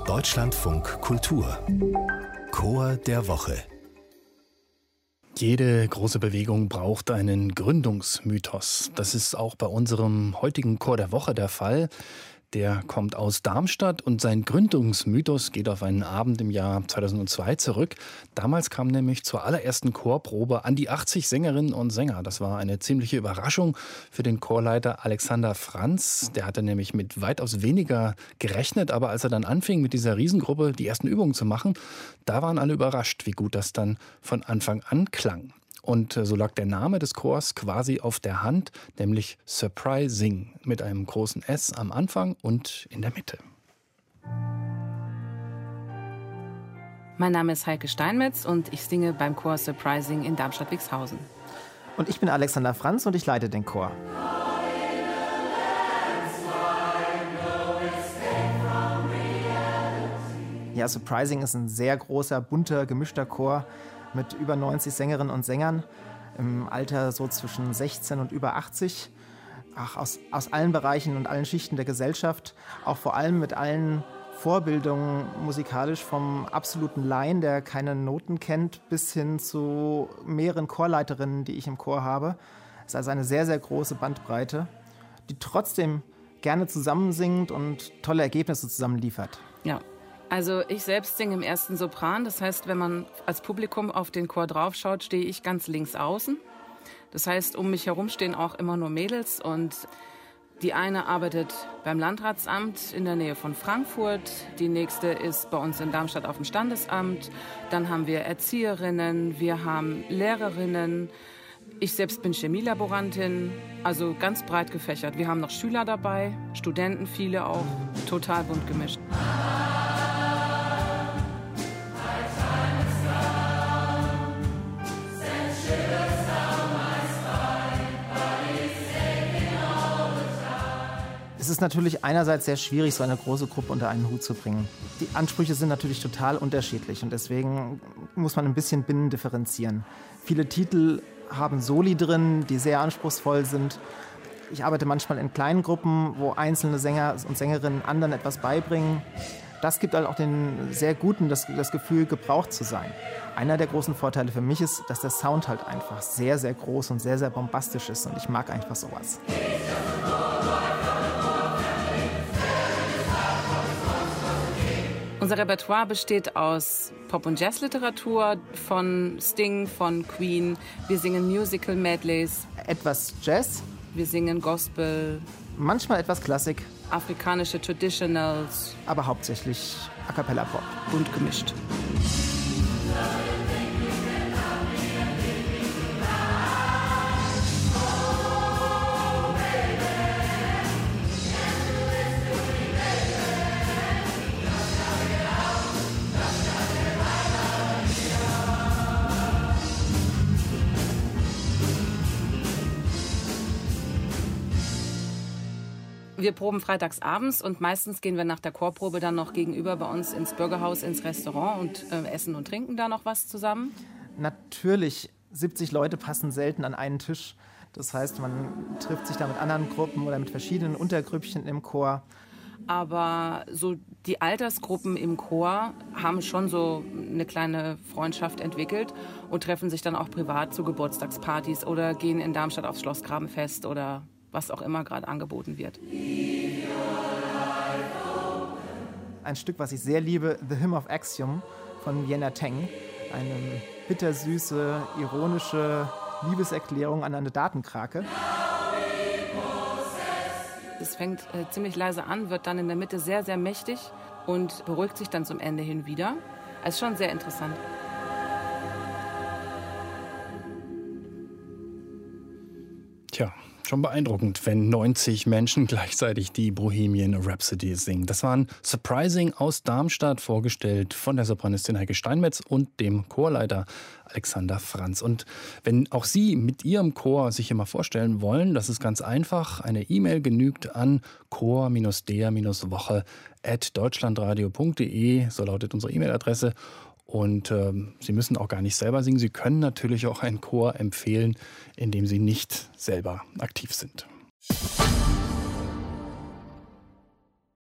Deutschlandfunk Kultur Chor der Woche. Jede große Bewegung braucht einen Gründungsmythos. Das ist auch bei unserem heutigen Chor der Woche der Fall. Der kommt aus Darmstadt und sein Gründungsmythos geht auf einen Abend im Jahr 2002 zurück. Damals kam nämlich zur allerersten Chorprobe an die 80 Sängerinnen und Sänger. Das war eine ziemliche Überraschung für den Chorleiter Alexander Franz. Der hatte nämlich mit weitaus weniger gerechnet, aber als er dann anfing, mit dieser Riesengruppe die ersten Übungen zu machen, da waren alle überrascht, wie gut das dann von Anfang an klang. Und so lag der Name des Chors quasi auf der Hand, nämlich Surprising, mit einem großen S am Anfang und in der Mitte. Mein Name ist Heike Steinmetz und ich singe beim Chor Surprising in Darmstadt-Wixhausen. Und ich bin Alexander Franz und ich leite den Chor. Ja, Surprising ist ein sehr großer, bunter, gemischter Chor mit über 90 Sängerinnen und Sängern im Alter so zwischen 16 und über 80. Aus allen Bereichen und allen Schichten der Gesellschaft, auch vor allem mit allen Vorbildungen musikalisch vom absoluten Laien, der keine Noten kennt, bis hin zu mehreren Chorleiterinnen, die ich im Chor habe. Es ist also eine sehr, sehr große Bandbreite, die trotzdem gerne zusammensingt und tolle Ergebnisse zusammenliefert. Ja. Also ich selbst singe im ersten Sopran. Das heißt, wenn man als Publikum auf den Chor draufschaut, stehe ich ganz links außen. Das heißt, um mich herum stehen auch immer nur Mädels. Und die eine arbeitet beim Landratsamt in der Nähe von Frankfurt. Die nächste ist bei uns in Darmstadt auf dem Standesamt. Dann haben wir Erzieherinnen, wir haben Lehrerinnen. Ich selbst bin Chemielaborantin, also ganz breit gefächert. Wir haben noch Schüler dabei, Studenten, viele auch, total bunt gemischt. Es ist natürlich einerseits sehr schwierig, so eine große Gruppe unter einen Hut zu bringen. Die Ansprüche sind natürlich total unterschiedlich und deswegen muss man ein bisschen binnendifferenzieren. Viele Titel haben Soli drin, die sehr anspruchsvoll sind. Ich arbeite manchmal in kleinen Gruppen, wo einzelne Sänger und Sängerinnen anderen etwas beibringen. Das gibt halt auch den sehr Guten das Gefühl, gebraucht zu sein. Einer der großen Vorteile für mich ist, dass der Sound halt einfach sehr, sehr groß und sehr, sehr bombastisch ist und ich mag einfach sowas. Unser Repertoire besteht aus Pop- und Jazzliteratur von Sting, von Queen. Wir singen Musical-Medleys. Etwas Jazz. Wir singen Gospel. Manchmal etwas Klassik. Afrikanische Traditionals. Aber hauptsächlich A Cappella Pop. Bunt gemischt. Wir proben freitags abends und meistens gehen wir nach der Chorprobe dann noch gegenüber bei uns ins Bürgerhaus, ins Restaurant und essen und trinken da noch was zusammen. Natürlich, 70 Leute passen selten an einen Tisch. Das heißt, man trifft sich da mit anderen Gruppen oder mit verschiedenen Untergrüppchen im Chor. Aber so die Altersgruppen im Chor haben schon so eine kleine Freundschaft entwickelt und treffen sich dann auch privat zu Geburtstagspartys oder gehen in Darmstadt aufs Schlossgrabenfest oder was auch immer gerade angeboten wird. Ein Stück, was ich sehr liebe, The Hymn of Axiom von Vienna Teng. Eine bittersüße, ironische Liebeserklärung an eine Datenkrake. Es fängt ziemlich leise an, wird dann in der Mitte sehr, sehr mächtig und beruhigt sich dann zum Ende hin wieder. Es ist schon sehr interessant. Tja, schon beeindruckend, wenn 90 Menschen gleichzeitig die Bohemian Rhapsody singen. Das waren Surprising aus Darmstadt, vorgestellt von der Sopranistin Heike Steinmetz und dem Chorleiter Alexander Franz. Und wenn auch Sie mit Ihrem Chor sich immer vorstellen wollen, das ist ganz einfach. Eine E-Mail genügt an chor-der-woche@deutschlandradio.de, so lautet unsere E-Mail-Adresse. Und Sie müssen auch gar nicht selber singen. Sie können natürlich auch einen Chor empfehlen, in dem Sie nicht selber aktiv sind.